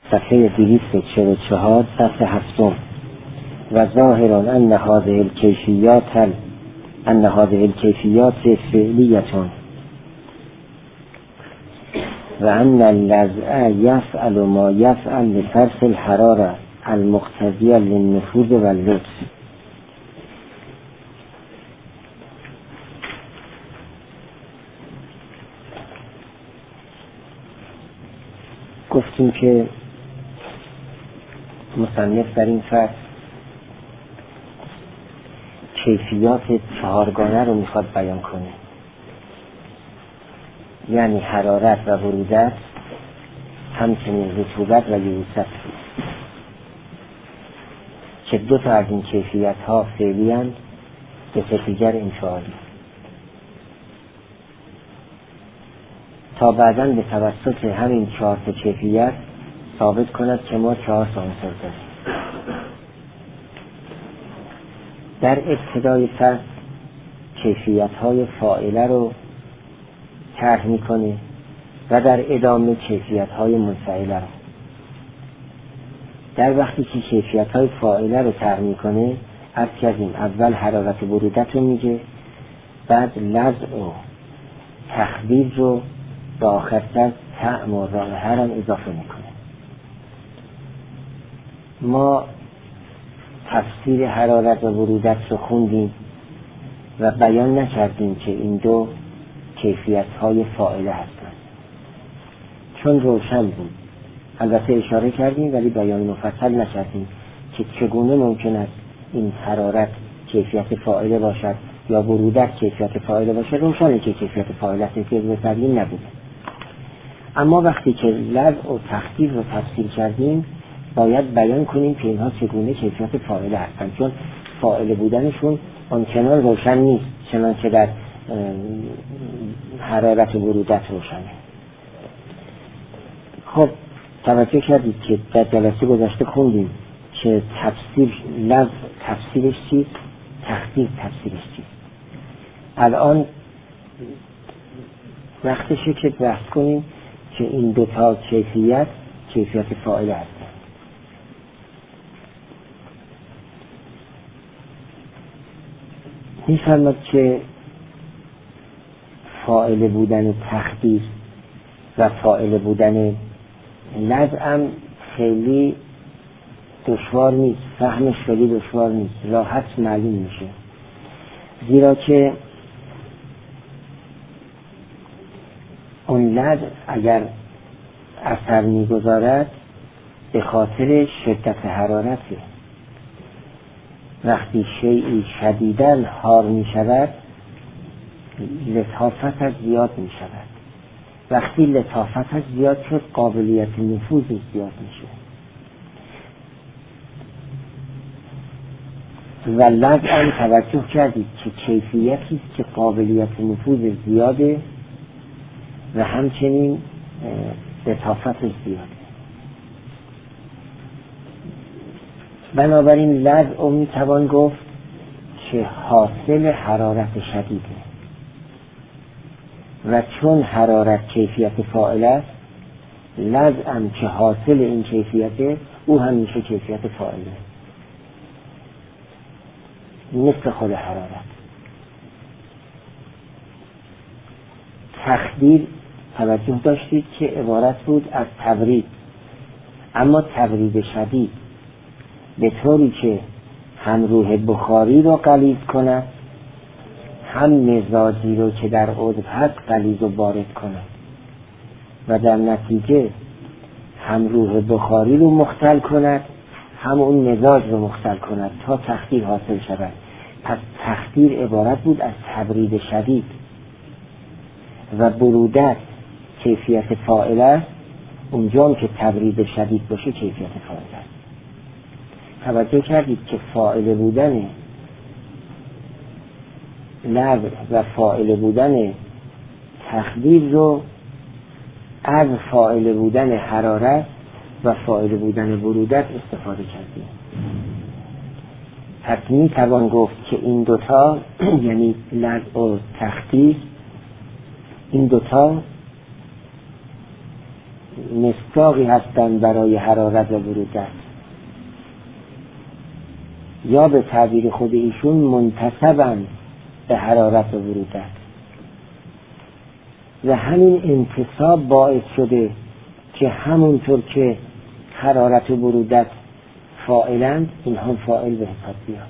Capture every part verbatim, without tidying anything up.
صفحه دویست و چهل و چهار صفحه هفتم. و ظاهران ان هذه الکیفیات ان هذه الکیفیات فعلیتون و ان اللزع یفعل ما یفعل لفرس الحراره المقتضیه للنفوذ و اللطف. گفتیم که مصنف در این فصل کیفیات چهارگانه رو میخواد بیان کنه، یعنی حرارت و برودت، همچنین رطوبت و یبوست، که دو تا از این کیفیت ها فعلی اند، دو تا دیگر انفعالی، تا بعداً به توسط همین چهار تا کیفیت ثابت کند که ما چهار تا عنصر داریم. در ابتدای فصل کیفیت های فاعله رو طرح میکنه و در ادامه کیفیت های منفعله رو. در وقتی که کیفیت های فاعله رو طرح میکنه، عرض کردیم اول حرارت برودت رو میگه، بعد لزع و تخدیر رو به آخرتر طعم و رائحه رو اضافه میکنه. ما تفسیر حرارت و برودت رو خوندیم و بیان نکردیم که این دو کیفیت های فاعله هستند، چون روشن بود. البته اشاره کردیم ولی بیان مفصل نکردیم که چگونه ممکن است این حرارت کیفیت فاعله باشد یا برودت کیفیت فاعله باشد. روشنه که کیفیت فاعله است، که بسرین نبوده. اما وقتی که لزع و تخدیر رو تفسیر کردیم، باید بیان کنیم که اینها چگونه کیفیت فاعله هستند، چون فاعله بودنشون آنچنان روشن نیست چنانچه در حرارت و برودت روشنه. خب توجه کردید که در جلسه گذشته خوندیم که تفسیر لفظ تفسیرش چیست، تخدیر تفسیرش چیست. الان وقتشه که بحث کنیم که این دوتا کیفیت کیفیت فاعله هستند. می‌فرماید که فاعل بودن تخدیر و فاعل بودن لزعم خیلی دشوار نیست، فهمش خیلی دشوار نیست، راحت معلوم میشه، زیرا که اون لزع اگر اثر میگذارد به خاطر شدت حرارته. وقتی شیئی شدیداً حار می شود، لطافتش زیاد می شود. وقتی لطافتش زیاد شد، قابلیت نفوذ زیاد می شود. و لزعاً توجه کردید که کیفیتی است که قابلیت نفوذ زیاده و همچنین لطافتش زیاده. بنابراین لزع می توان گفت که حاصل حرارت شدیده، و چون حرارت کیفیت فاعل است، لزع هم که حاصل این کیفیته، او هم میشه کیفیت فاعله، مثل خود حرارت. تخدیر توجه داشتید که عبارت بود از تبرید، اما تبرید شدید به طوری که هم روح بخاری رو غلیظ کند، هم مزاجی رو که در عضو هست غلیظ و بارد کند، و در نتیجه هم روح بخاری رو مختل کند، هم اون مزاج رو مختل کند تا تخدیر حاصل شود. پس تخدیر عبارت بود از تبرید شدید، و برودت کیفیت فاعل است. اونجا که تبرید شدید باشه کیفیت فاعل است. توجه کردید که فاعل بودن لزع و فاعل بودن تخدیر رو از فاعل بودن حرارت و فاعل بودن برودت استفاده کردیم. پس می توان گفت که این دوتا یعنی لزع و تخدیر، این دوتا مصداقی هستند برای حرارت و برودت، یا به تعبیر خود ایشون منتسبند به حرارت و برودت، و همین انتساب باعث شده که همونطور که حرارت و برودت فاعلند، این هم فاعل به حساب بیاد،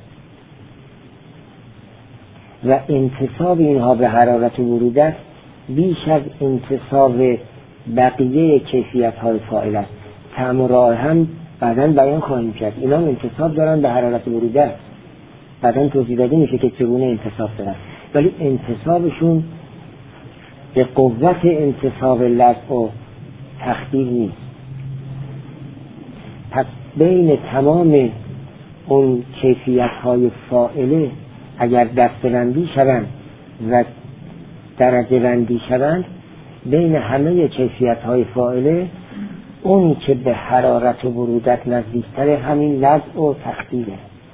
و انتساب اینها به حرارت و برودت بیش از انتساب بقیه کیفیت های فاعل است. طعم و رائحه هم بعداً بیان خواهیم کرد، اینا هم انتساب دارن به حرارت و برودت، بعداً توضیح داده میشه که چگونه انتساب دارن، ولی انتسابشون به قوت انتساب لفظ و تخدیر نیست. پس بین تمام اون کیفیت های فاعله اگر دستبندی شوند و درجه بندی شوند، بین همه کیفیت های فاعله اون که به حرارت و برودت نزدیکتر همین لفظ و تخدیره،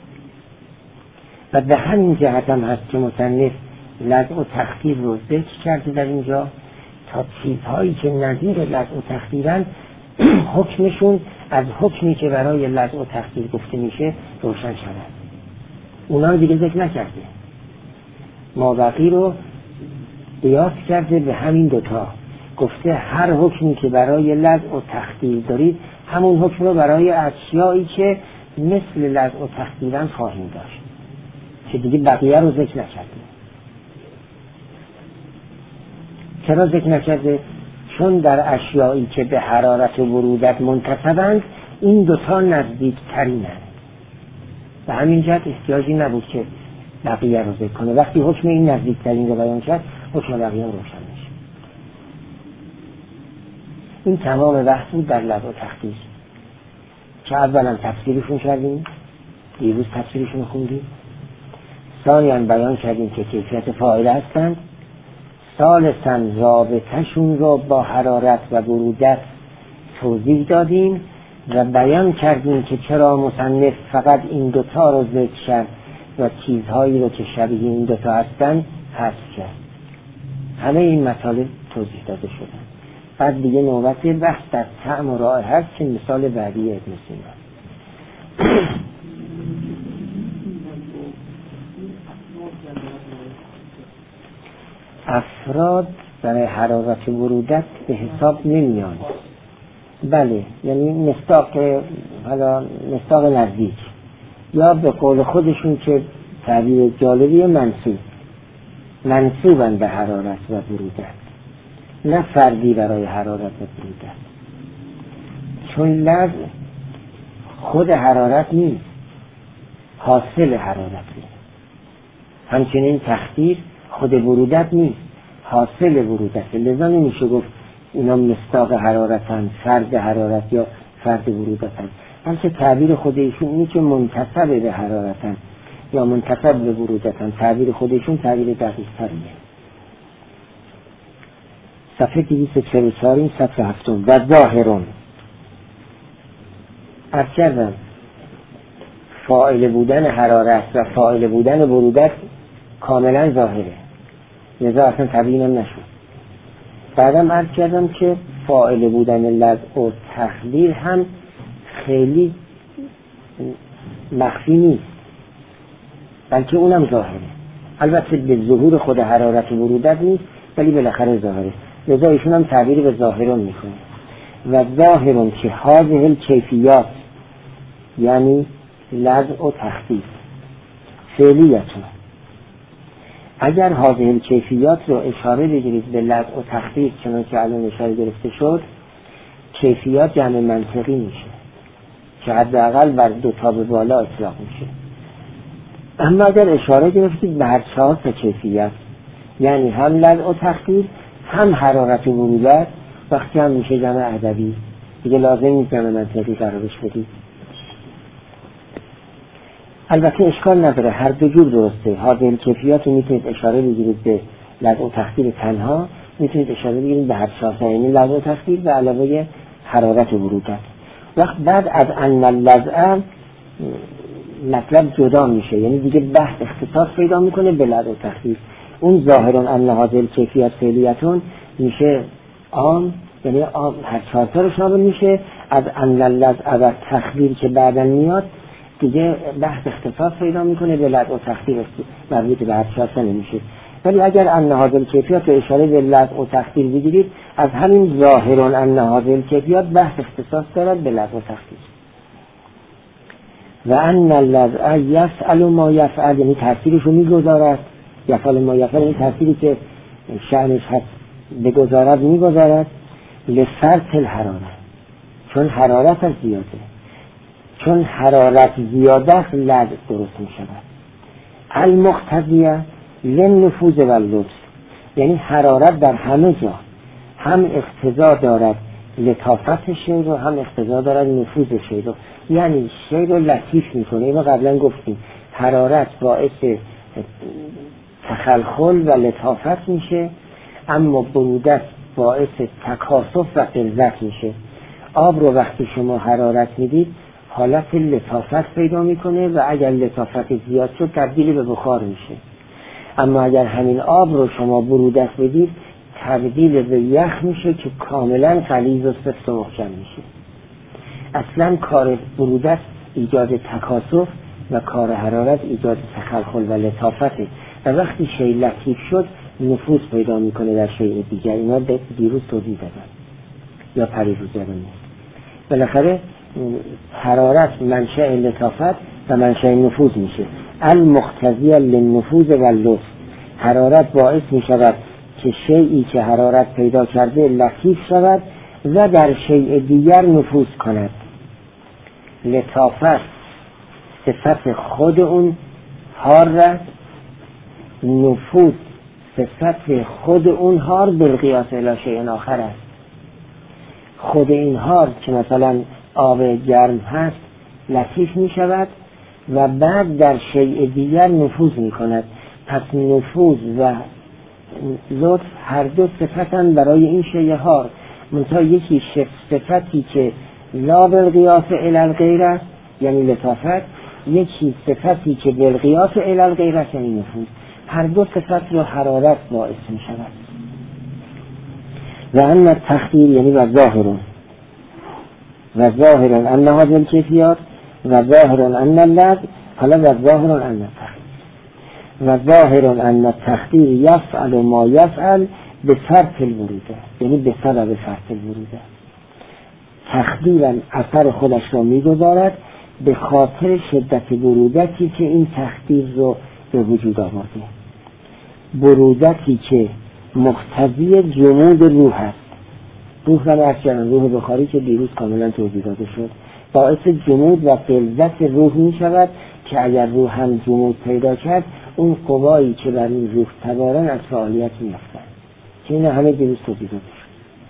و به همین جهت هم هست که مصنف لفظ و تخدیر رو ذکر کرده در اینجا تا چیزهایی که نظیر لفظ و تخدیرن حکمشون از حکمی که برای لفظ و تخدیر گفته میشه روشن شود. اونا رو دیگه ذکر نکرده، مابقی رو قیاس کرده به همین دوتا، گفته هر حکمی که برای لفظ و تخدیر دارید همون حکم رو برای اشیایی که مثل لفظ و تخدیرن خواهیم داشت، که دیگه بقیه رو ذکر نکرده. چرا ذکر نکرده؟ چون در اشیایی که به حرارت و برودت منتسبند این دوتا نزدیک ترینند، و همین جهت احتیاجی نبود که بقیه رو ذکر کنه. وقتی حکم این نزدیک ترین رو بیان کرد، حکم بقیه رو روشن میشه. این تمام بحث بود در لفظ و تخدیر که اولا تفسیرشون کردیم، دیروز تفسیرشون خوندیم، ثانیاً بیان کردیم که کیفیت فاعل هستند، ثالثاً رابطه‌شون رو با حرارت و برودت توضیح دادیم و بیان کردیم که چرا مصنف فقط این دوتا رو ذکر کرد و چیزهایی رو که شبیه این دوتا هستند حذف کرد. همه این مطالب توضیح داده شدن. بعد دیگه نوبت بحث در طعم و رائحه هست که مثال بعدی ابن سینا. افراد برای حرارت و برودت به حساب نمیان. بله، یعنی مصداق، حالا مصداق نزدیک، یا به قول خودشون که تعبیر جالبی منسوب منسوبن به حرارت و برودت، نه فردی برای حرارت و برودت، چون لفظ خود حرارت نیست، حاصل حرارتی. همچنین تخدیر خود برودت نیست، حاصل برودت. لذا نمیشه گفت اینا مصداق حرارتن، فرد حرارت یا فرد برودتن، بلکه تعبیر خود ایشون اینه که منتسب به حرارتن یا منتسب به برودتن. تعبیر خودشون تعبیر دقیق تریه. صفحه دویست و چهل و چهار این صفحه هفتم. و ظاهرون از کردم فاعل بودن حرارت و فاعل بودن برودت کاملا ظاهره، لذا اصلا تبیینم نشد. بعدم عرض کردم که فاعل بودن لفظ و تخدیر هم خیلی مخفی نیست، بلکه اونم ظاهره. البته به ظهور خود حرارت و برودت نیست، ولی بالاخره ظاهره. لذا ایشون هم تعبیر به ظاهرون میکنه. و ظاهرون که هذه الکیفیات، یعنی لفظ و تخدیر فعلیتون، اگر هذه الکیفیات رو اشاره بگیرید به لفظ و تخدیر چنان که الان اشاره گرفته شد، کیفیات جمع منطقی میشه که حداقل بر دو تا به بالا اطلاق میشه. اما اگر اشاره گرفتید به هر چهار تا کیفیت، یعنی هم لفظ و تخدیر هم حرارت و برودت، وقتی هم میشه جمع عددی، دیگه لازم نیست جمع منطقی قرارش بدید. البته اشکال نداره، هر دو جور درسته. هذه الکیفیات رو میتونید اشاره بگیرید به لفظ و تخدیر تنها، میتونید اشاره بگیرید به هر چهار تا، یعنی لفظ و تخدیر به علاوه حرارت و برودت. وقت بعد از ان اللفظ مطلب جدا میشه، یعنی دیگه بحث اختصاص پیدا میکنه به لفظ و تخدیر. اون ظاهران ان هذه الکیفیات فعلیتون میشه عام یعنی هر چهار تا رو شامل میشه. از انللز از تخدیر که بعدا میاد دیگه بحث اختصاص پیدا میکنه، به لفظ و تخدیر مربوط به هر چهار تا نمیشه. ولی اگر انهاض الکیفیات رو اشاره به لفظ و تخدیر بگیرید، از همین ظاهرون انهاض الکیفیات بحث اختصاص دارد به لفظ و تخدیر. و ان الذی یفعل ما یفعل، یعنی تفسیرش رو میگذارد، یفعل ما یفعل یعنی تفسیری که شأنش هست بگذارد میگذارد، لفرط الحرارت، چون حرارت از زیاده، چون حرارت زیاده است لذ درست می شود. المقتضیه للنفوذ و اللطف، یعنی حرارت در همه جا هم اقتضا دارد لطافت شی رو، هم اقتضا دارد نفوذ شی رو، یعنی شی رو لطیف میکنه. اینو قبلا گفتیم، حرارت باعث تخلخل و لطافت میشه، اما برودت باعث تکاسف و غلظت میشه. آب رو وقتی شما حرارت میدید حالت لطافت پیدا میکنه و اگر لطافت زیاد شد تبدیل به بخار میشه. اما اگر همین آب رو شما برودت بدید تبدیل به یخ میشه که کاملا غلیظ و سفت و محکم میشه. اصلا کار برودت ایجاد تکاسف و کار حرارت ایجاد تخلخل و لطافته و وقتی شی لطیف شد نفوذ پیدا میکنه در شیء دیگر. اینا دیروز توضیح دادن یا پریروز دادن. بالاخره حرارت منشأ لطافت و منشأ نفوذ میشه. المقتضی للنفوذ و اللطف، حرارت باعث میشود که شیئی که حرارت پیدا کرده لطیف شود و در شیء دیگر نفوذ کند. لطافت صفت خود اون حار را، نفوذ صفت خود اون حار بالقیاس الی شیء آخر است. خود این حار که مثلا آب گرم هست لطیف می شود و بعد در شیء دیگر نفوذ می کند. پس نفوذ و لطف هر دو صفتن برای این شیء حار، منتها یکی صفتی که لا بالقیاس الی الغیر است یعنی لطافت، یکی صفتی که بالقیاس الی الغیر است یعنی نفوذ. هر دو صفت رو حرارت باعث می شود. و ان التخدیر یعنی و ظاهرون و ظاهرون ان هذه الکیفیات و ظاهرون ان اللذ، حالا و ظاهرون ان التخدیر و ظاهرون ان التخدیر یفعل ما یفعل به فرط الوروده، یعنی به سبب فرط الوروده. تخدیرا اثر خودش را میگذارد به خاطر شدت برودتی که این تخدیر رو به وجود آورده، برودتی که مقتضی جمود روح است. روح و ارجان روح بخاری که دیروز کاملا توضیح داده شد باعث جمود و غلظت روح می شود که اگر روح هم جمود پیدا کرد اون قوایی که بر این روح تبارن از فعالیت می افتند که این همه دیروز توضیح داده شد.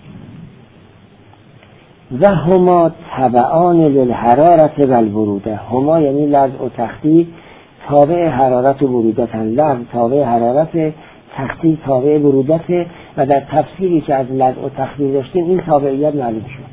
و هما تبعان للحرارت و البروده، هما یعنی لذ و تخدیر تابع حرارت و برودت هم. لذ تابع حرارت، تخدیر تابع برودت و در تفسیری که از لذ و تخدیر داشتیم این تابعیت معلوم شد.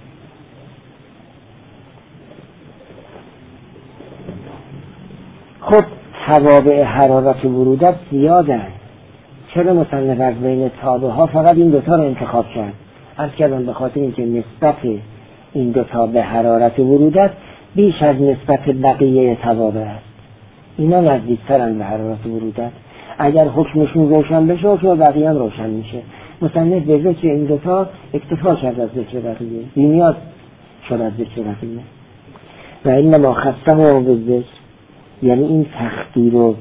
خب توابع حرارت و برودت زیادن، چرا مصنف از بین تابع ها فقط این دوتا رو انتخاب کرد؟ از کردن به خاطر اینکه نسبت این دوتا به حرارت و برودت بیش از نسبت بقیه توابع است. اینا نزدیکترن به حرارت و برودت. اگر حکمشون روشن بشه حکم بقیه هم روشن میشه. مصنف به ذکر این دوتا اکتفا کرد از ذکر بقیه، بیمیاد شد از ذکر بقیه. و اینما خصه و به ذکر یعنی این تخدیر و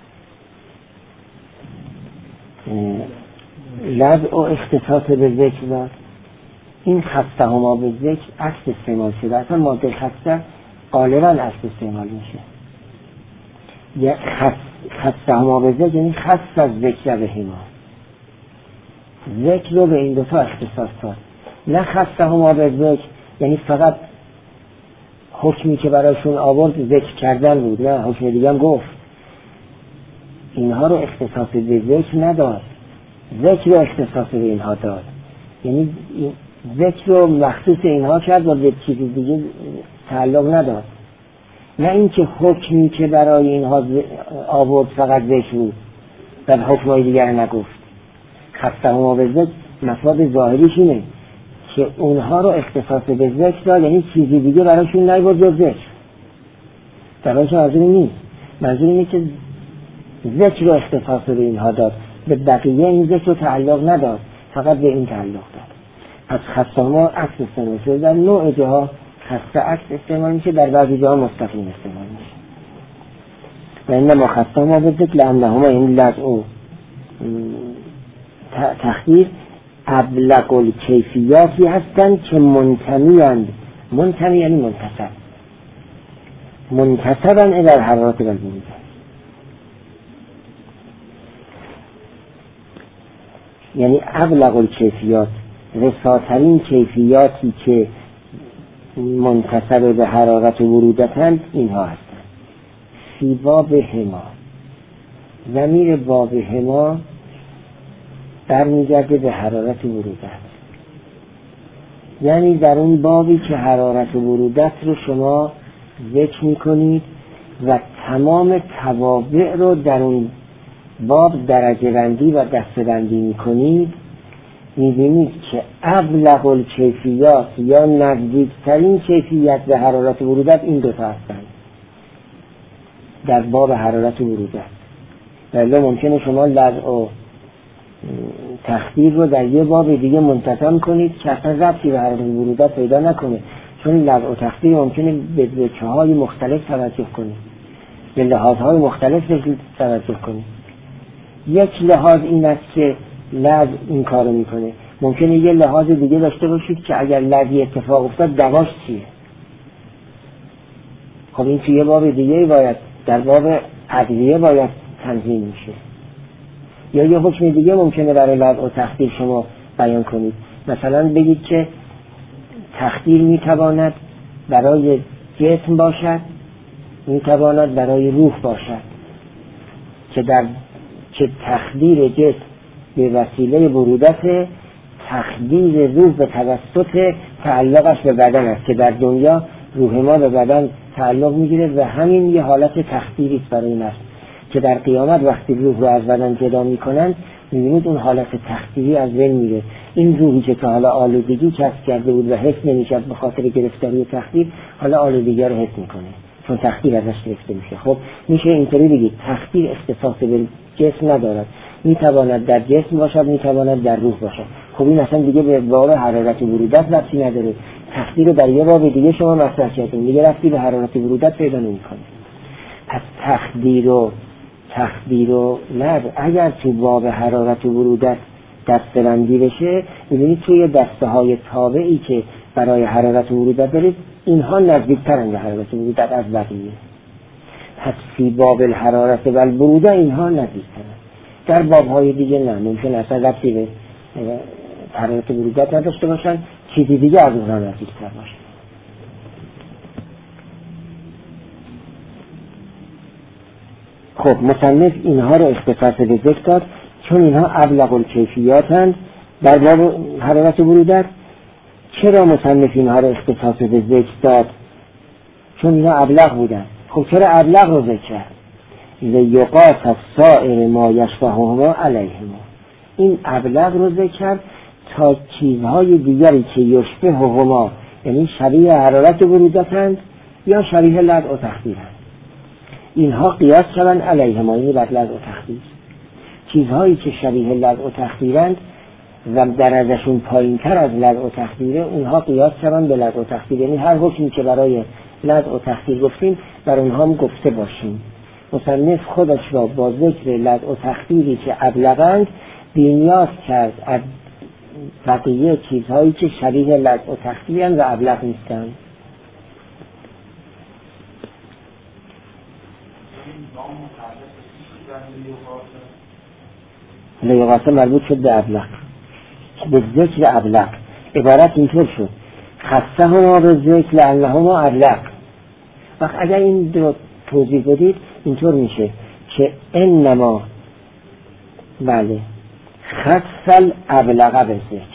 لذ و اختصاص به ذکر داد. این خصه هما به ذکر عکس استعمال شده، اصلا ماده خصه غالبا عکس استعمال میشه. یا خصه هما به ذکر یعنی خص از ذکر به هما، ذکر رو به این دوتا اختصاص داد. نه خصه هما به ذکر یعنی فقط حکمی که برایشون آورد ذکر کردن بود، نه حکم دیگه هم گفت. اینها رو اختصاص به ذکر نداد، ذکر رو اختصاص به اینها داد. یعنی ذکر رو مخصوص اینها کرد و به چیزی دیگه تعلق نداد. نه اینکه حکمی که برای اینها آورد فقط ذکر بود و حکمای دیگر نگفت. خصه هما به ذکر مفاد ظاهریش اینه، که اونها رو اختصاص به ذکر داد، یعنی چیزی دیگه براشون نیورد جز ذکر. درایش منظور نیست، منظور اینه که ذکر رو اختصاص به اینها داد، به بقیه این ذکر رو تعلق نداد، فقط به این تعلق داد. از خسته ما عکس استعمال شده، در نوع جاها خسته عکس استعمال میشه، در بعضی جاها مستقیم استعمال میشه. و انما خسته ما به ذکر لانهما این لذع تخدیر ابلغ الکیفیاتی هستند که منتمی‌اند. منتمی یعنی منتسب، منتسبن الی الحرارات و البرود، یعنی ابلغ الکیفیات، رساترین کیفیاتی که منتسب به حرارت و برودتند اینها هستند. فی بابهما، ضمیر بابهما برمیگرده به حرارت و برودت، یعنی در اون بابی که حرارت و برودت رو شما ذکر میکنید و تمام توابع رو در اون باب درجه بندی و دسته بندی میکنید، میبینید که ابلغ الکیفیات یا نزدیکترین کیفیت به حرارت و برودت این دوتا هستند در باب حرارت و برودت. ولی ممکنه شما لذع و تخدیر رو در یه باب دیگه منتظم کنید که اصلا ربطی به حرارت و برودت پیدا نکنه، چون لذع و تخدیر ممکنه به وجه‌های مختلف توجه کنید، به لحاظهای مختلف توجه کنید. یک لحاظ این است که لذع این کارو میکنه، ممکنه یه لحاظ دیگه داشته باشید که اگر لذعی اتفاق افتاد دواش چیه. خب این توی یه باب دیگه باید، در باب ادویه باید تنظیم میشه. یا یه حکم دیگه ممکنه برای لذع و تخدیر شما بیان کنید، مثلا بگید که تخدیر میتواند برای جسم باشد، میتواند برای روح باشد، که در که تخدیر جسم به وسیله برودت، تخدیر روح به توسط تعلقش به بدن است، که در دنیا روح ما به بدن تعلق میگیره و همین یه حالت تخدیری است برای نفس، که در قیامت وقتی روح رو از بدن جدا میکنن میبینید اون حالت تخدیری از بین میره. این روحی که تا حالا آلودگی کسب کرده بود و حس نمیکرد به خاطر گرفتاری تخدیر، حالا آلودگی رو حس میکنه چون تخدیر ازش گرفته میشه. خب میشه اینطوری بگید تخدیر اختصاص به جسم ندارد، میتواند در جسم باشد، میتواند در روح باشد. خب این اصلا دیگه به باب حرارت و برودت ربطی نداره، تخدیر رو در یه باب دیگه شما مطرح کردین، دیگه ربطی به حرارت و برودت پیدا نمیکنه. پس تخدیر و تخدیر و لذع اگر تو باب حرارت و برودت دسته‌بندی بشه، می‌بینید توی دسته های تابعی که برای حرارت و برودت دارید، اینها نزدیکترن به حرارت و برودت از بقیه. پس فی باب الحرارت و البروده اینها نزدیکترن، در باب‌های دیگه نه، ممکن اصلا ربطی به حرارت و برودت نداشته باشن، چیزی دیگه از اونها نزدیکتر باشه. خب مصنف اینها رو اختصاص به ذکر داد چون اینها ابلغ الکیفیاتند در باب حرارت و برودت. چرا مصنف اینها رو اختصاص به ذکر داد؟ چون اینها ابلغ بودن. خب چرا ابلغ رو ذکر کرد؟ لیقاس السائر ما یشبههما علیهما، این ابلغ رو ذکر کرد تا چیزهای دیگری که یشبههما، یعنی شبیه حرارت و برودتند یا شبیه لذع و تخدیرند، اینها قیاس شدن علیهما، یعنی بر لذع و تخدیر. چیزهایی که شبیه لذع و تخدیرند و درجهشون پایین تر از لذع و تخدیره، اونها قیاس شدن به لذع و تخدیر، یعنی هر حکمی که برای لذع و تخدیر گفتیم بر اونها هم گفته باشیم. مصنف خودش را با ذکر لذع و تخدیری که ابلغند بی‌نیاز کرد از بقیه چیزهایی که شبیه لذع و تخدیرند و ابلغ نیستند. لیقاسه مربوط شد به ابلغ، به ذکر ابلغ. عبارت اینطور شد خصه هما به ذکر لانهما ابلغ. وقت اگر این رو توضیح بدید اینطور میشه که انما، بله، خص الابلغ به ذکر.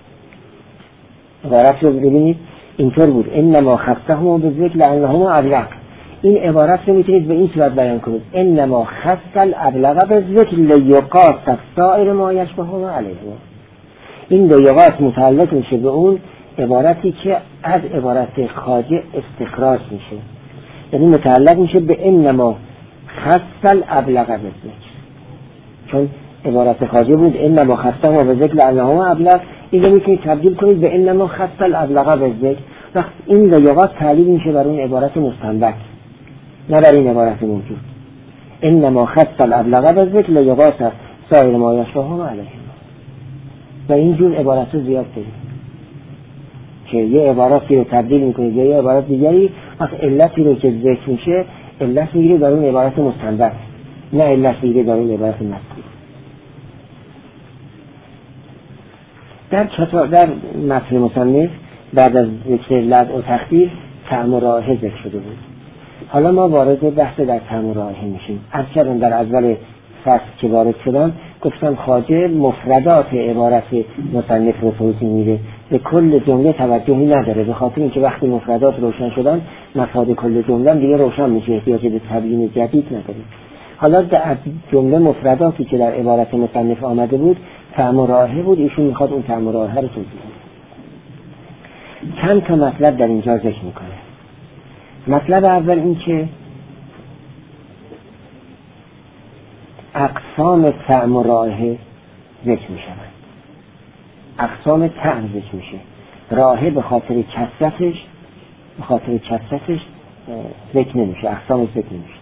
عبارت رو ببینید اینطور بود انما خصه هما به ذکر لانهما ابلغ. این عبارت رو میتونید به این صورت بیان کنید انما خص الابلغ به ذکر لیقاس السائر ما یشبههما علیهما. این دو لغات متعلق میشه به اون عبارتی که از عبارت خواجه استخراج میشه، یعنی متعلق میشه به انما خص الابلغ بالذکر، چون عبارت خواجه بود انما خص ما به ذکر لانه ابلغ، اینو میتونید تبدیل کنید به انما خص الابلغ بالذکر. وقت این دو لغات تعلیل میشه بر اون عبارت مستنبط، نه بر این عبارت موجود. انما خص الابلغ بالذکر لغات سایر ما یشبههما علیه. و اینجور عبارت رو زیاد داریم که یه عبارتی رو تبدیل میکنید یا یه عبارت دیگری، وقت علتی رو که ذکر میشه علت میگیره در اون عبارت مستنبط، نه علت میگیره در اون عبارت مذکور. در چطور در متن مصنف بعد از ذکر لفظ و تخدیر طعم و رائحه ذکر شده بود. حالا ما وارد بحث در طعم و رائحه میشیم. از کردم در اول فصل که وارد شدم گفتم خواجه مفردات عبارت مصنف رو توضیح میده، به کل جمله توجهی نداره، به خاطر اینکه وقتی مفردات روشن شدن مفاد کل جمله دیگه روشن میشه، احتیاج به تبیین جدید نداره. حالا در جمله مفرداتی که در عبارت مصنف آمده بود طعم و رائحه بود، ایشون میخواد اون طعم و رائحه رو توضیح بده. چند تا مطلب در اینجا ذکر میکنه. مطلب اول این که اقسام طعم و رائحه ذکر میشوند. اقسام طعم ذکر میشه، رائحه به خاطر کثرتش به خاطر کثرتش ذکر نمیشه، اقسامش ذکر نمیشه.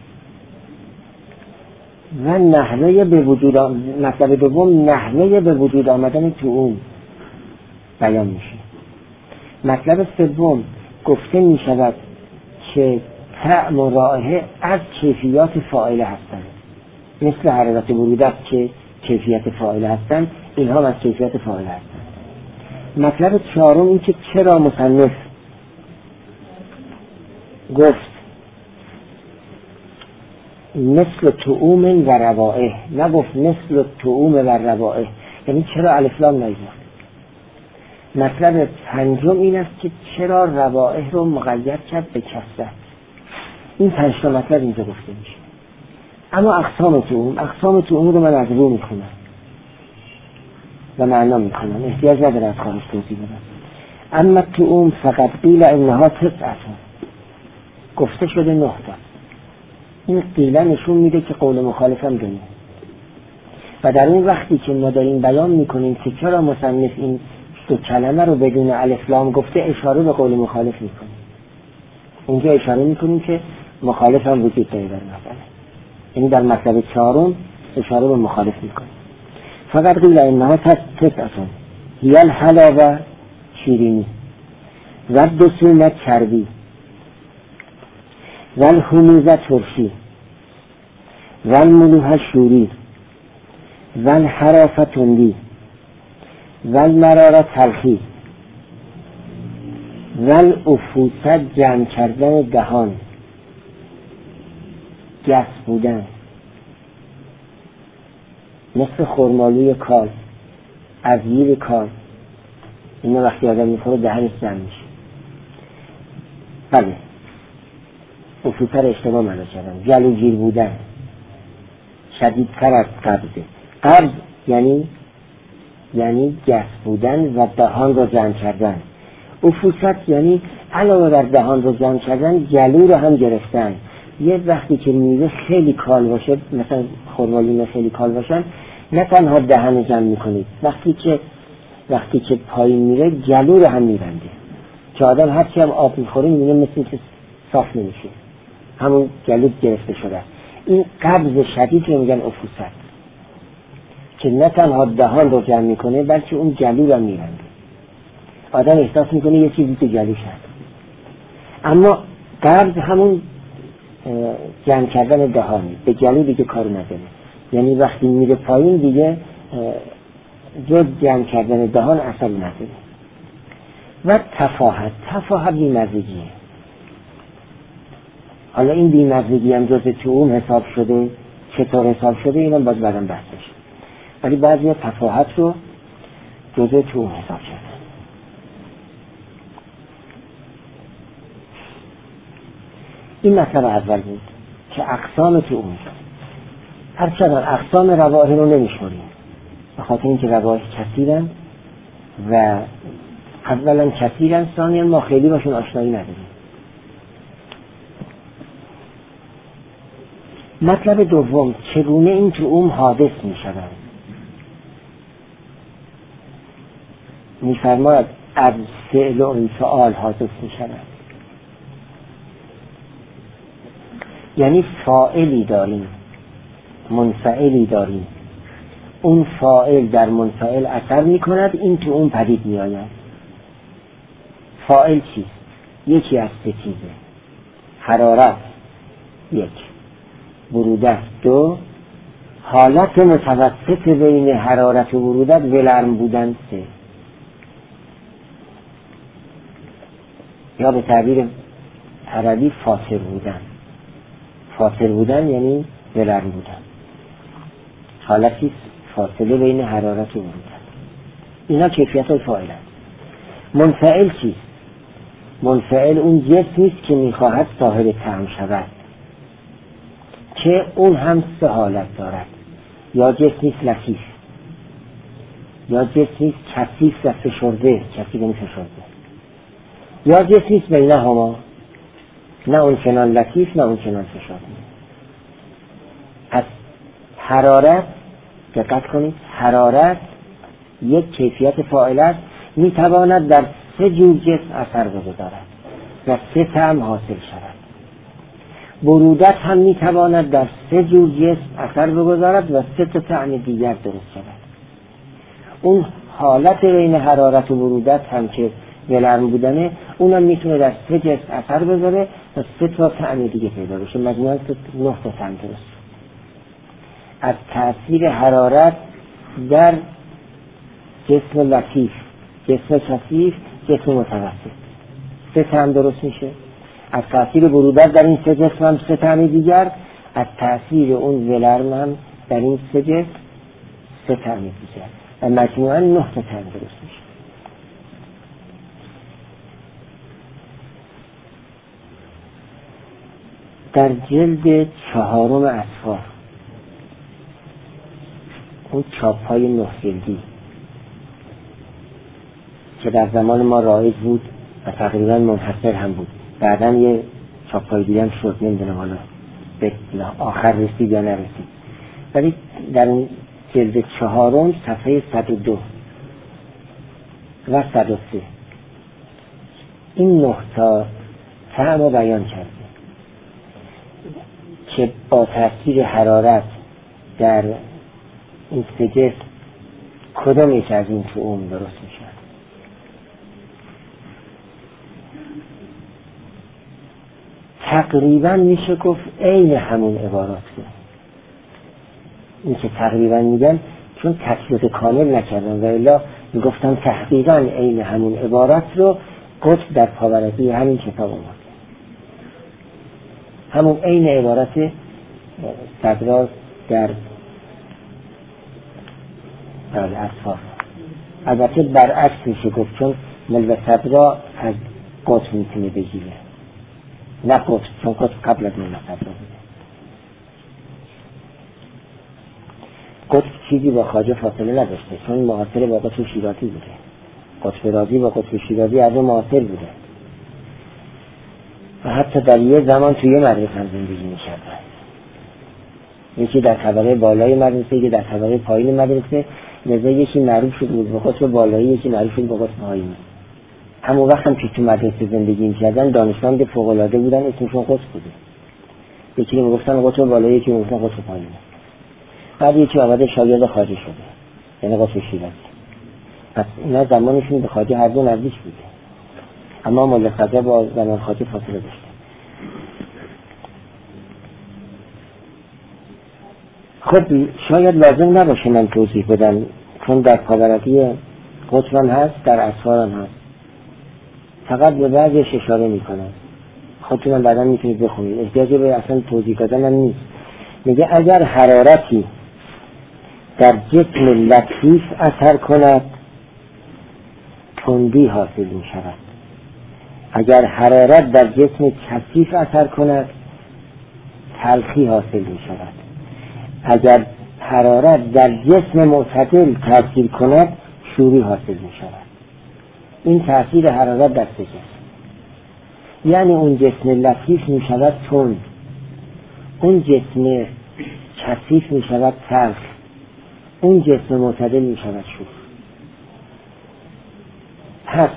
و نحوه به وجود آم... مطلب دوم نحوه به وجود آمدن طعوم بیان میشه. مطلب سوم گفته میشود که طعم و رائحه از کیفیات فاعله هستند، مثل حرارت ورود است که کیفیت فاعله هستند، اینها از کیفیت فاعله هستند. مطلب چهارم این که چرا مصنف گفت مثل طعوم و روائح، نگفت مثل طعوم و روائح، یعنی چرا الف لام نیاورد. مطلب پنجم این است که چرا روائح رو مقید کرد به کثرت. این پنج تا مطلب اینجا گفته میشه. اما اقسام طعوم اقسام طعوم رو من از رو میخونم و معنا میکنم، احتیاج نداره از خارج توضیح بدم. اما طعوم فقط قیل انها تسعتون، گفته شده نه تا. این قیله نشون میده که قول مخالفم داریم و در اون وقتی که ما داریم بیان میکنیم که چرا مصنف این دو کلمه رو بدون الف لام گفته، اشاره به قول مخالف میکنیم. اینجا اشاره میکنیم که مخالف هم وجود داره در مسئله، یعنی در مطلب چهارم اشاره به مخالف میکنیم. فقط قیل انها تسعتون هی الحلاوه شیرینی و دسومه چربی و الهموزه ترشی و الملوحه شوری و الحرافه تندی و المراره تلخی و الافوسه جمع کردن دهان، گس بودن، مثل خرمالوی کال، عزیر کال، اینا وقتی آدم میخوره دهنش جمع میشه. بله افوسه رو اشتباه معنا کردم، جلوگیر بودن، شدیدتر از قبضه. قبض یعنی یعنی گس بودن و دهان رو جمع کردن. افوست یعنی علاوه بر دهان رو جمع کردن گلو رو هم گرفتن. یه وقتی که میوه خیلی کال باشه، مثلا خرمالوی خیلی کال باشن، نه تنها دهن جمع میکنید، وقتی که وقتی که پایین میره گلو رو هم میبنده که آدم هرچی هم آب میخوره میبینه مثل که صاف نمیشه، همون گلو گرفته شده. این قبض شدید رو میگن افوست، که نه تنها دهان رو جمع میکنه بلکه اون گلو رو هم میبنده، آدم احساس میکنه یه چیزی تو گلو شد. اما قبض همون جمع کردن دهانی، به گلو دیگه کار نداره، یعنی وقتی میره پایین دیگه جز جمع کردن دهان اصلا نداره. و تفاحت، تفاحت بی‌مزگیه. حالا این بی‌مزگی هم جز طعوم حساب شده، چطور حساب شده اینم باز بعدم بحث بشه، ولی بعضی تفاحت رو جز طعوم حساب شده. این مطلب اول بود که اقسام طعوم، هرچند اقسام روائح رو نمیشماریم به خاطر اینکه روائح کثیرن و اولا کثیرن، ثانیا ما خیلی باشون آشنایی نداریم. مطلب دوم، چگونه این توأم حادث می شود؟ می فرماید از فعل و انفعال حادث می شود. یعنی فاعلی داریم، منفعلی داریم، اون فاعل در منفعل اثر می کند، این توأم پدید می آید. فاعل چیست؟ یکی از سه چیزه: حرارت یک، برودت دو، حالت متوسط بین حرارت و برودت ولرم بودن سه. یا به تعبیر عربی فاصل بودن. فاصل بودن یعنی ولرم بودن، حالتی فاصله بین حرارت و برودت. اینا کیفیت فاعل است. منفعل چیست؟ منفعل اون جسمی است که میخواهد صاحب طعم شود، که اون هم سه حالت دارد: یا جسمی است لطیف، یا جسمی است کثیف و فشرده، کثیف و فشرده، یا جسمی است بینهما، نه اون چنان لطیف نه اون چنان فشرده. از حرارت دقت کنید، حرارت یک کیفیت فاعل است، میتواند در سه جور جسم اثر بگذارد و سه طعم حاصل شود. برودت هم میتواند در سه جور جسم اثر بگذارد و سه تا طعم دیگر درست شود. اون حالت بین حرارت و برودت هم که ولرم بودنه، اونم میتونه در سه جسم اثر بذاره و سه تا طعم دیگه پیدا بشه، مجموعاً نه تا طعم درست. از تأثیر حرارت در جسم لطیف، جسم کثیف، جسم متوسط سه طعم درست میشه. از تأثیر برودت در این سه جسم هم سه طعم دیگر، از تأثیر اون ولرم هم در این سه جسم سه طعم دیگر و مجموعاً نه تا طعم درست میشه. در جلد چهارم اصفار، اون چاپ‌های نه جلدی که در زمان ما رایج بود و تقریبا منحصر هم بود، بعداً یه چاپ‌های دیگه هم شد، نمیدونم حالا به آخر رسید یا نرسید، ولی در اون جلد چهارم صفحه صد و دو و صد و سه این نه تا طعم رو بیان کرده که با تاثیر حرارت در این سه جسم کدام یک از این توأم درست میشه. تقریبا میشه گفت عین همون عبارات رو. این که تقریبا میگن چون تثبیت کامل نکردن و الا میگفتن تحقیقا عین همون عبارات رو قطب در پاورقی همین کتاب اومد، همون عین عبارت صدراز در در اصفار. البته برعکس میشه گفت، چون ملو صدرا از قطب میتونه بگیره، نه قطب، چون قطب قبل از ملو صدرا بوده. قطب چیزی با خواجه فاصله نداشته، چون معاصر با قطب شیرازی بوده. قطب رازی با قطب شیرازی هر دو معاصر بوده و حتی در یه زمان توی یه مدرسه هم زندگی می‌کردن. یکی در طبقه بالای مدرسه، یکی در طبقه پایین مدرسه، لذا یکی معروف شد بود به قطب بالایی، یکی معروف شد به قطب پایینی. همون وقت هم که تو مدرسه زندگی می‌کردن دانشمند فوق‌العاده بودن، اسمشون قطب بوده. یکی میگفتن قطب بالایی، یکی میگفتن قطب پایینی. بعد یکی آمده شاگرد خواجه شده، یعنی قطب شیرازی. پس اینا زمانشون به خواجه هر دو نزدیک بوده، اما مولا صدرا با زمان خواجه فاصله داشته. خب شاید لازم نباشه من توضیح بدم، چون در پاورقی قطب هم هست، در اصفار هم هست، فقط به بعضیش اشاره میکنم، خودتون هم بعدا میتونید بخونید، احتیاج به اصلا توضیح دادن هم نیست. میگه اگر حرارتی در جسم لطیف اثر کند تندی حاصل می شود، اگر حرارت در جسم کثیف اثر کند تلخی حاصل می شود، اگر حرارت در جسم معتدل تاثیر کند شوری حاصل می شود. این تأثیر حرارت دست جسم. یعنی اون جسم لطیف می شود تند، اون جسم کثیف می شود تلخ، اون جسم معتدل می شود شور. پس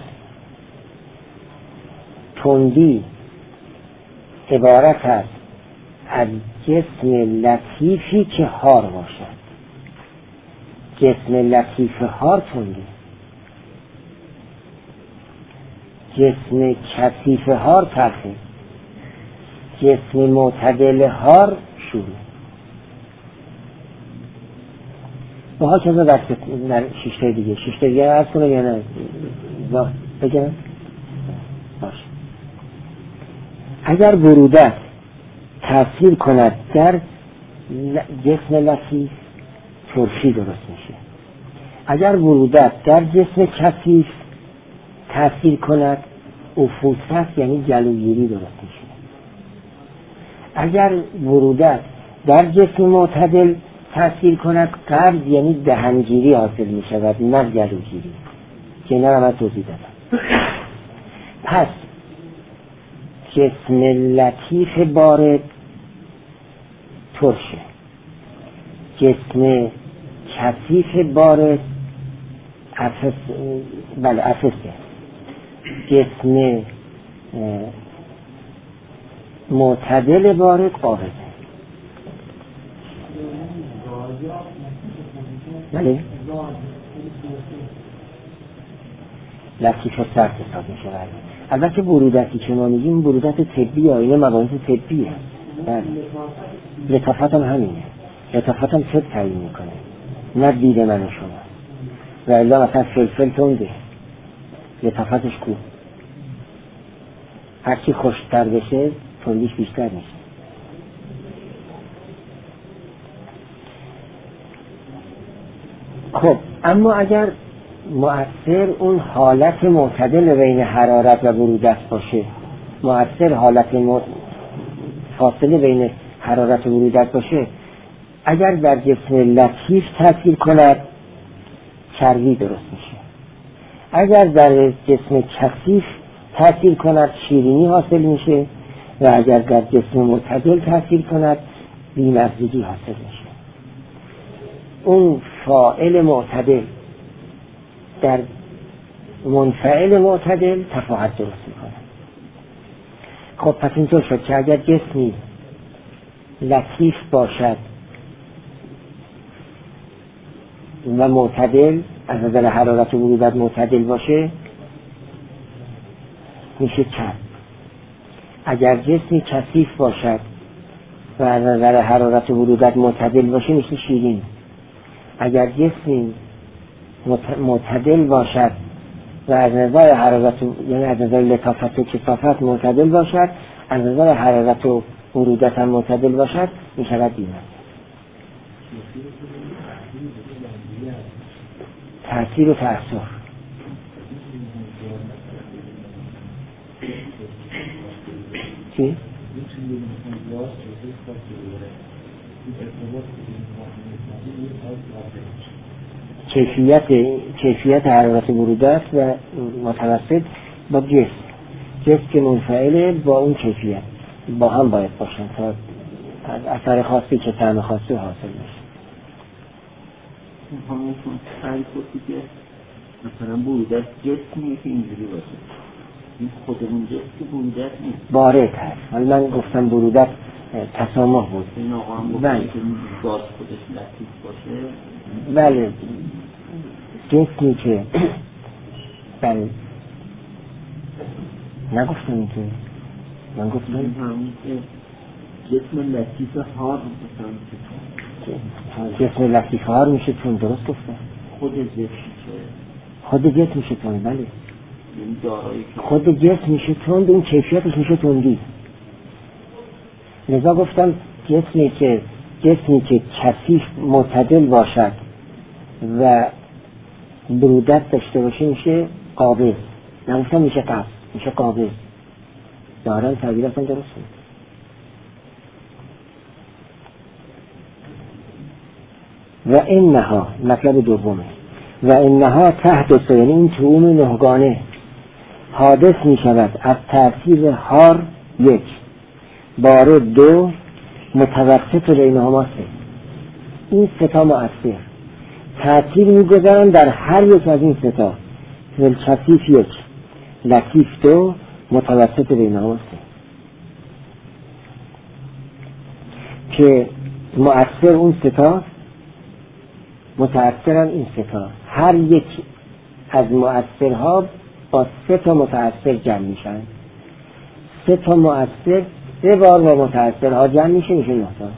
تندی عبارت است از جسم لطیفی که هار باشد. جسم لطیف هار تندی، جسم کثیف هار تلخی، جسم معتدل هار شور. و ها چیزا در شیشته دیگه شیشته دیگه عرض کنه یا نه بگم باشه. اگر برودت تأثیر کند در جسم لطیف ترشی درست میشه. اگر برودت در جسم کثیف تأثیر کند افوست یعنی جلوگیری درست میشه. اگر برودت در جسم معتدل تأثیر کند قبض یعنی دهنگیری حاصل می شود نه جلوگیری که اینا رو من توضیح دادم. پس جسم لطیف بارد ترشه، جسم کثیف بارد افس بله افسه، جسم معتدل بارد قابضه. بله لطیف و سرد حساب می شود. البته برودتی که ما میگیم برودت طبی آینه مباحث طبیه. بله لطافت هم همینه، لطافت هم طب تعیین میکنه نه دید من و شما. و الا مثلا فلفل تنده لطافتش کو، هرچی خوشتر بشه تندیش بیشتر میشه. خب اما اگر مؤثر اون حالت معتدل بین حرارت و برودت باشه، مؤثر حالت م... فاصله بین حرارت و برودت باشه، اگر در جسم لطیف تأثیر کند چربی درست میشه. اگر در جسم کثیف تأثیر کند شیرینی حاصل میشه و اگر در جسم معتدل تأثیر کند بی‌مزگی حاصل میشه. اون فاعل معتدل در منفعل معتدل تفاعل درست میکنه. خب پس اینطور شد که اگر جسمی لطیف باشد و معتدل از نظر حرارت و برودت معتدل باشه میشه چرب. اگر جسمی کثیف باشد و از نظر حرارت و برودت معتدل باشه میشه شیرین. اگر جسمی معتدل باشد و از نظر حرارت و یعنی از نظر لطافت و کثافت معتدل باشد، از نظر حرارت و برودت هم معتدل باشد میشود بیمه. تأثیر و تأثیر چی؟ کیفیت کیفیت حرارت برودت و متوسط با جسم جسم که منفعله با اون کیفیت با هم باید باشن تا اثر خاصی که طعم خاصی حاصل بشه. همونشون سعی کنید که مثلا برودت جسمیه که اینجوری باشه، این خودمون جسم که برودت نیست بارد هست. ولی من گفتم برودت تسامح بود. این آقا هم گفتن که گاز خودش لطیف باشه. بله جسمی که بله نگفتم این که من گفتم همون که جسم لطیف هار جسم لطیف هار میشه تون. درست گفتم خود جسم خود جسم میشه تون. بله دارایی خود جسم میشه تند، اون کیفیتش میشه تندی. لذا گفتم جسمی که جسمی که کثیف معتدل باشد و برودت داشته باشه میشه قابض. نگفتم میشه قبض، میشه قابض. دارن تعبیر اصلا درست بود. و انها مطلب دومه و انها تحدث یعنی این توم نهگانه حادث می شود از تأثیر هار یک، باره دو، متوسط بینهما سه. این سه تا مؤثر تأثیر می گذارن در هر یک از این سه تا. کثیف یک، لطیف دو، متوسط بینهما سه. که مؤثر اون سه تا، متأثرن این سه تا. هر یک از مؤثرها با سه تا متأثر جمع میشن. سه تا مؤثر سه بار با متأثرها جمع میشه، میشه نه تا.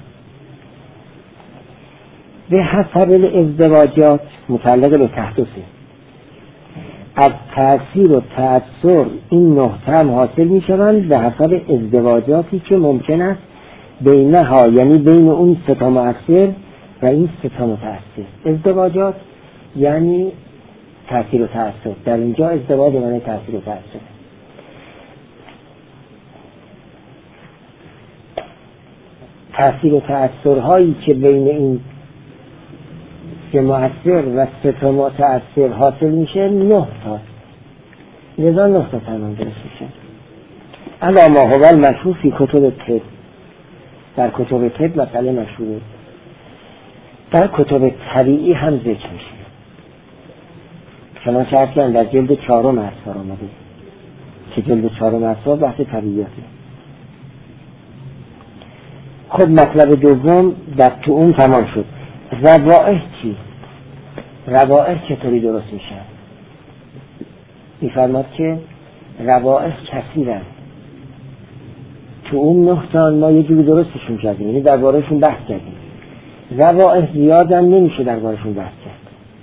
به حسب ازدواجات متعلق به تحدثه، از تأثیر و تأثیر این نه تا هم حاصل میشوند به حسب ازدواجاتی که ممکن است بینها، یعنی بین اون سه تا مؤثر و این سه تا متأثر. ازدواجات یعنی تأثیر و تأثیر. در اینجا ازدواج معنی تأثیر و تأثیر. تأثیر و تأثیرهایی که بین این سه مؤثر و سه تا متأثر حاصل میشه نه تا. لذا نه تا تمام درست میشه. اما ما هو المشهور فی کتب طب، در کتب طب مسئله مشهوره، در کتب طبیعی هم ذکر میشه. شما شاید که در جلد چهارم اسرار آمده که جلد چهارم اسرار بحث طبیعیاته. خب مطلب دوم در تو اون تمام شد. روائح چی؟ روائح چطوری درست میشن؟ میفرماد که روائح کثیرن. تو اون نه تا ما یه جوری درستشون کردیم، یعنی دربارهشون بحث کردیم. روائح زیاد هم نمیشه دربارهشون بحث کرد.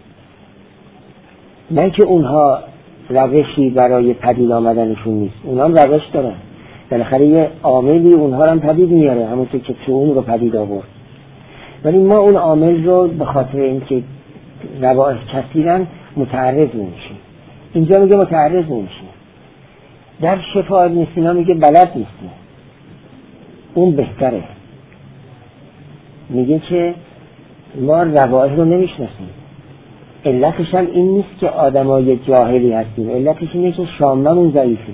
نه که اونها روشی برای پدید آمدنشون نیست، اونها هم روش دارن، بالاخره یه عاملی اونها هم پدید میاره، همونطور که تو اون رو پدید آورد. ولی ما اون عامل رو به خاطر اینکه روائح کثیرن متعرض نمیشیم. اینجا میگه متعرض نمیشیم. در شفا ابن سینا میگه بلد نیستیم، اون بهتره. میگه که ما روائح رو نمیشناسیم. علتش هم این نیست که آدمای جاهلی هستیم، علتش اینه که شاممون ضعیفه.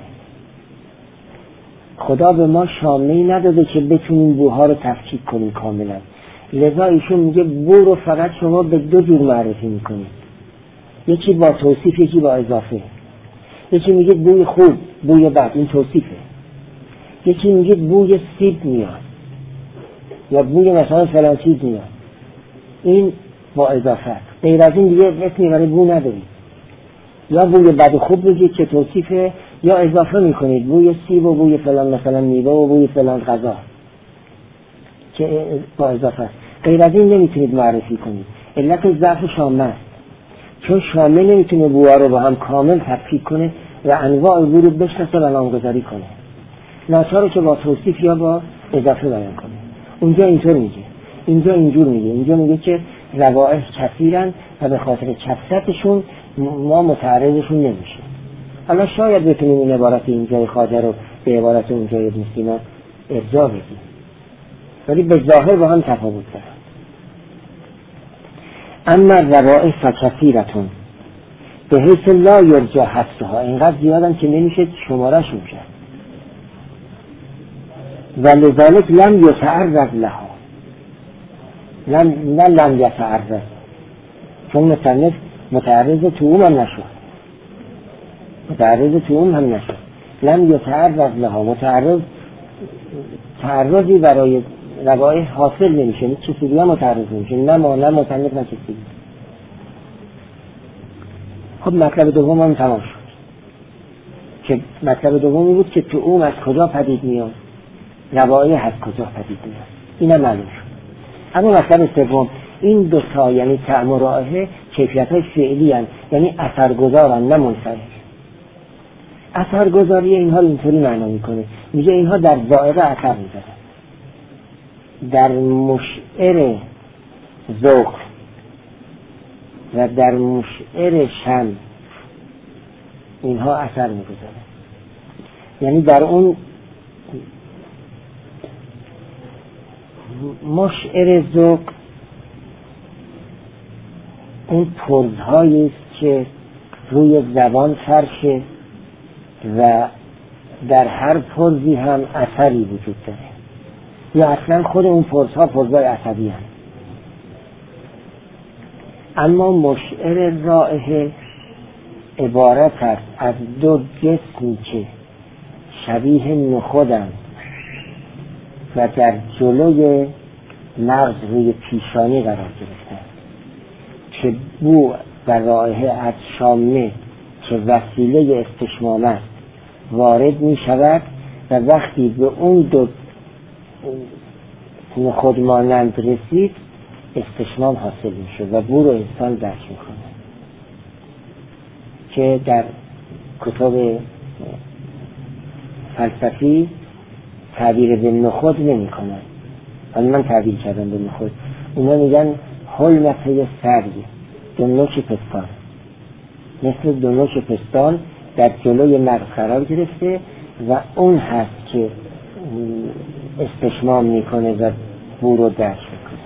خدا به ما شامه‌ای نداده که بتونیم بوها رو تفکیک کنیم کاملا. لذا ایشون میگه بو رو فقط شما به دو جور معرفی میکنید، یکی با توصیف، یکی با اضافه. یکی میگه بوی خوب، بوی بد، این توصیفه. یکی میگه بوی سیب میاد یا بوی مثلا فلان چیز میاد، این با اضافه. غیر از این دیگه اسمی برای بو ندارید. یا بوی بد و خوب میگید که توصیفه، یا اضافه میکنید بوی سیب و بوی فلان مثلا میوه و بوی فلان غذا که با اضافه است. غیر از این نمیتونید معرفی کنید. علت ضعف شامه است، چون شامه نمیتونه بوها رو با هم کامل تفکیک کنه و انواع بو رو بشناسه و نامگذاری کنه. ناچاره که با توصیف یا با اضافه بیان کنه. اونجا اینطور میگه، اینجا اینجور میگه. اینجا میگه که روائح کثیرن و به خاطر کثرتشون ما متعرضشون نمیشه. حالا شاید بتونیم این عبارت اینجای خواجه رو به عبارت اونجای ابن سینا ارجاع بدیم، ولی به ظاهر با هم تفاوت دارن. اما روائح فکثیرتون به حیث لا یرجا حفظها، اینقدر زیادن که نمیشه شمارهشون کرد. ولذلك لم یتعرض لها، لم نه لم یتعرض، چون مصنف متعرض تو اون هم نشد، متعرض تو اون هم نشد. لم یتعرض لها، متعرض تعرضی برای روائح حاصل نمیشه، نه چیزی هم متعرض نمیشه، نه ما نه مصنف نه چیزی. خب مطلب دوم هم تمام شد که مطلب دومی بود که تو اون از کجا پدید میاد، روائح از کجا پدید میاد، اینم معلوم شد. اما مطلب سوم، این دو تا یعنی طعم و رائحه کیفیت‌های فعلی هستند، یعنی اثرگذارن نه منفعل. اثرگذاری اینها اینطوری معنا میکنه، میگه اینها در ذائقه اثر میذارن، در مشعر ذوق و در مشعر شم اینها اثر میگذارن. یعنی در اون مشعر ذوق اون پرزهایی است که روی زبان فرشه، و در هر پرزی هم اثری وجود داره، یا اصلا خود اون پرزها پرزهای عصبی هم. اما مشعر رائحه عبارت است از دو جسمی که شبیه نخودند و در جلوی مغز روی پیشانی قرار گرفتند که بو و رائحه از شامه که وسیله استشمام است وارد می شود و وقتی به اون دو نخود مانند رسید استشمام حاصل می شود و بو رو انسان درک می کنه، که در کتب فلسفی تعبیر به نخود نمی کنن، ولی من تعبیر کردم به نخود. اونا میگن حلمته سری، دو نوک پستان، مثل دو نوک پستان در جلوی مغز قرار گرفته و اون هست که استشمام میکنه و بو رو درک میکنه.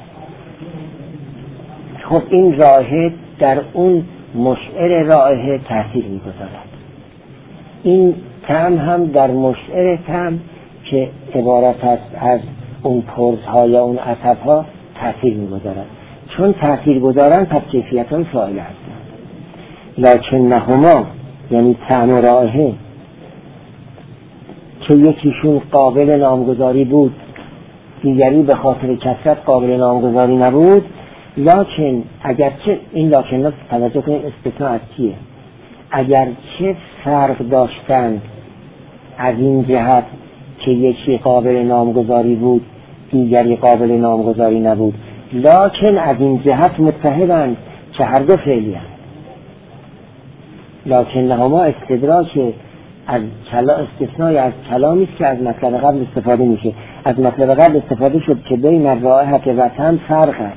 خب این رائحه در اون مشعر رائحه تأثیر میگذارد. این طعم هم در مشعر طعم که عبارت است از اون پرزها یا اون عصبها تأثیر میگذارد. چون تأثیر گذارن پس کیفیت های فاعله هستند. لکن نهما یعنی طعم و رائحه که یکیشون قابل نامگذاری بود دیگری به خاطر کثرت قابل نامگذاری نبود، لکن اگرچه این لکن ها توجه کنید استثناء از چیه؟ اگرچه فرق داشتند از این جهت که یکی قابل نامگذاری بود دیگری قابل نامگذاری نبود، لکن از این جهت متحدند که هر دو فعلی هست. لکن نهما استدراک از کلا استثنای از کلامی است که از مطلب قبل استفاده میشه. از مطلب قبل استفاده شد که بین رائحه و طعم فرق است.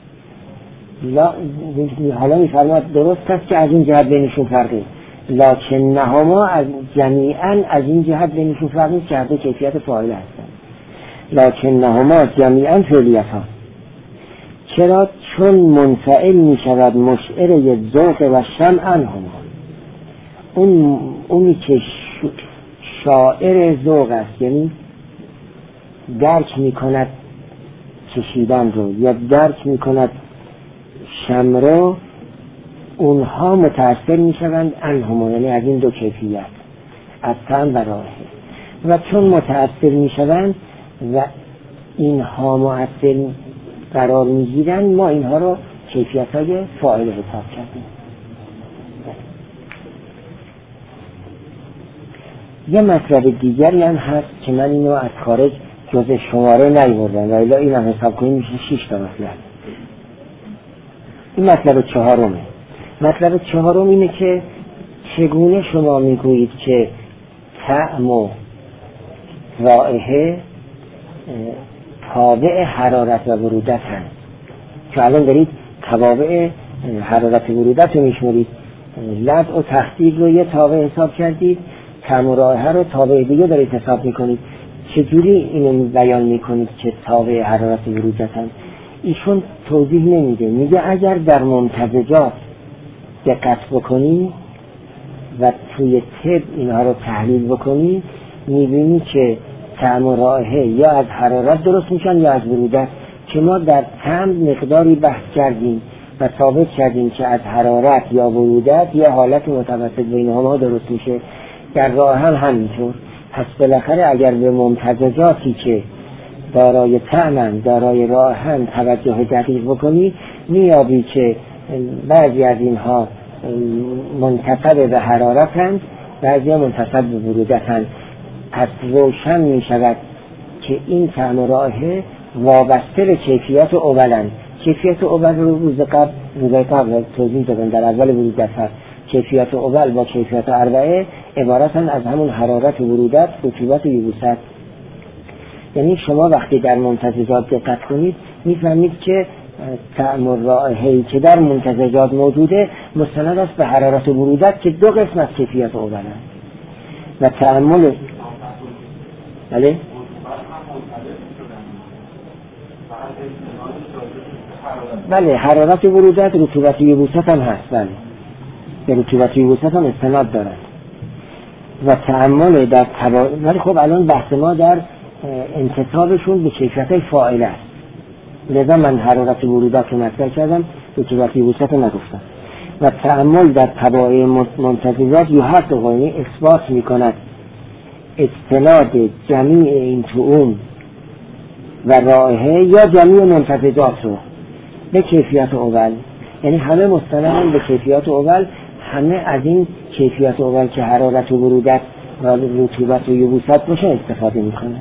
حالا میفرماد درست است که از این جهت بینشون فرقی، لکن نهما از جمیعا از این جهت بینشون فرق نیست که هر دو کیفیت فاعل هستند. لکن نهما جمیعا فعلیت ها. چرا؟ چون منفعل می شود مشعر ذوق و شمع عنهما، اون اونی که شاعر ذوق است، یعنی درک می کند کشیدن رو یا درک می کند شم رو، اونها متأثر می شوند عنهما، یعنی از این دو کیفیت، از طعم و رائحه. و چون متأثر می شوند و اینها مؤثر قرار می گیرند، ما اینها رو کیفیت های فاعل حساب کردیم. یه مطلب دیگری هم هست که من اینو از خارج جز شماره نیاوردم و الا اینم حساب کنیم میشه شش تا مطلب. این مطلب چهارمه. مطلب چهارم اینه که چگونه شما میگویید که طعم و رائحه تابع حرارت و برودت هست، که الان دارید توابع حرارت و برودت رو میشمارید. لد و تخدیر رو یه تابع حساب کردید، طعم و رائحه رو تابع دیگه دارید حساب میکنید. چجوری اینو بیان میکنید که تابع حرارت و برودت هست؟ ایشون توضیح نمیده، میگه اگر در ممتزجات دقت بکنی و توی طب اینها رو تحلیل بکنی، میبینی که طعم و رائحه یا از حرارت درست میشن یا از برودت، که ما در طعم مقداری بحث کردیم و ثابت کردیم که از حرارت یا برودت یا حالت متوسط بینهما درست میشه. در رائحه هم همینطور. پس بالاخره اگر به ممتزجاتی که دارای طعمن دارای رائحه‌ن توجه دقیق بکنی، میابی که بعضی از اینها منتسب به حرارتند، بعضی ها منتسب به برودتند. پس روشن می شود که این طعم و رائحه وابسته به کیفیت اولند. کیفیت اول رو روز قبل روز قبل توضیح دادم در اول برودت هست. کیفیت اول با کیفیت اربعه عبارتن از همون حرارت و برودت، رطوبت و یبوست. یعنی شما وقتی در ممتزجات دقت کنید میفهمید که طعم و رائحه‌ای که در ممتزجات موجوده مستند است به حرارت و برودت که دو قسم از کیفیت اولند. و تعامل بله بله حرارت و برودت، رطوبت و یبوست هم هست. بله به رطوبت و یبوست هم استناد دارند. و تأمل در تبا... ولی خب الان بحث ما در انتصابشون به کیفیت فاعل است، لذا من حرارت ورودات رو مطرح کردم، به کیفیت یبوست رو نگفتم. و تأمل در طبایع منتظرات یحقق، یعنی اثبات می کند استناد جمیع این طعوم و رائحه یا جمیع منتظرات رو به کیفیت اول، یعنی همه مستندن به کیفیت اول، همه از این کیفیت اول که حرارت و برودت و رطوبت و یبوست باشه استفاده می کنند.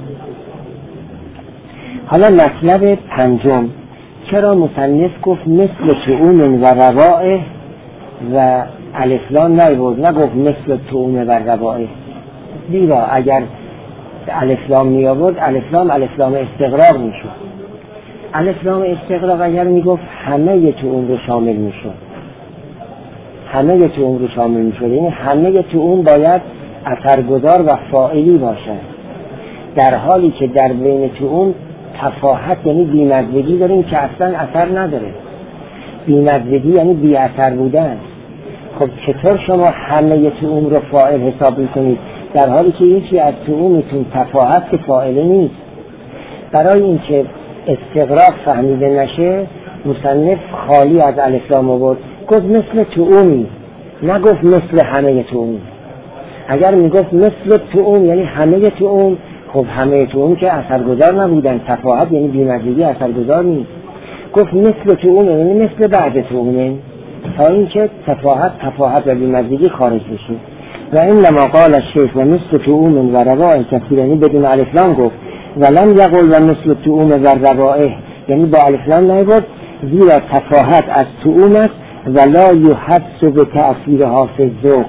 حالا مطلب پنجم، چرا مصنف گفت مثل طعوم و روائح و الفلام نیورد، نگفت مثل طعوم و روائح؟ زیرا اگر الفلام می آورد الفلام الفلام استغراق می شد. الفلام استغراق اگر می گفت همه طعوم رو شامل می شد، همه طعوم رو شامل می شد، یعنی همه طعوم باید اثرگذار و فاعلی باشد، در حالی که در بین طعوم تفاحت یعنی بی‌مزگی داریم که اصلا اثر نداره. بی‌مزگی یعنی بی اثر بودن. خب چطور شما همه طعوم رو فاعل حساب میکنید در حالی که یکی از طعومتون تفاحت که فاعل نیست؟ برای اینکه استغراق فهمیده نشه مصنف خالی از الفلام آورد، گفت مثل طعومی، نگفت مثل همه طعوم. اگر میگفت مثل طعوم یعنی همه طعوم، خب همه طعوم که اثرگذار نبودن، تفاحت یعنی بی‌مزگی اثرگذار نیست. گفت مثل طعوم یعنی مثل بعد طعوم، تا اینکه تفاحت تفاحت و بی‌مزگی خارج بشه. و انما قال الشیخ و مثل طعوم و روائح کثیر، یعنی بدون الفلام گفت، ولم یقل و مثل طعوم و روائح، یعنی با الفلام نیورد، زیرا تفاحت از طعوم است و لا یحس به تأثیرها فی الذوق،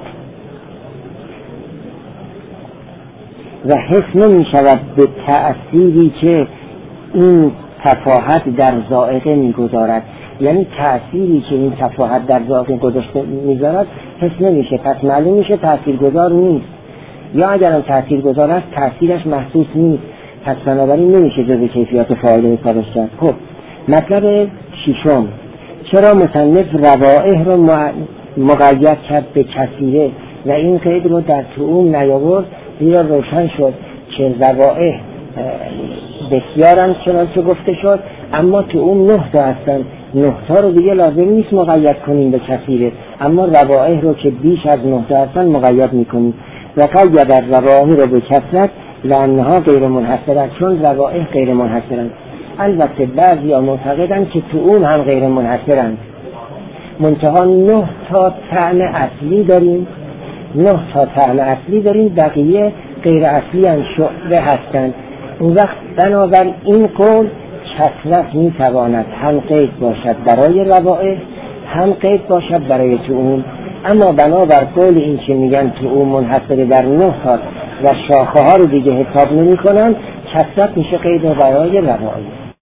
و حس نمی شود به تأثیری که این تفاحت در ذائقه می گذارد، یعنی تأثیری که این تفاحت در ذائقه گذاشته می گذارد حس نمیشه، پس معلوم میشه تأثیرگذار نیست، یا اگر هم تأثیرگذار است تأثیرش محسوس نیست، پس بنابراین نمیشه جزء کیفیات فاعل حسابش کرد. خب مطلب ششم، چرا مصنف روائح رو مقید کرد به کثیره و این قید رو در طعوم نیاورد؟ زیرا روشن شد که روائح بسیارن چنانچه گفته شد، اما طعوم نه تا هستن، نه تا رو دیگه لازم نیست مقید کنیم به کثیره، اما روائح رو که بیش از نه تا هستن مقید میکنیم. و قید در روائح رو به کثرت لانها غیر منحصرن، چون روائح غیر منحصرن. البته بعضی ها معتقدن که طعوم هم غیر منحصرن، منتها نه تا طعم اصلی داریم، نه تا طعم اصلی داریم، بقیه غیر اصلی هم شعبه هستند. اون وقت بنابر این قول کثرت میتواند هم قید باشد برای روائح هم قید باشد برای طعوم، اما بنابر قول این که میگن طعوم منحصر در نه تا و شاخه ها رو دیگه حساب نمی کنن، کثرت میشه قید برای روائح.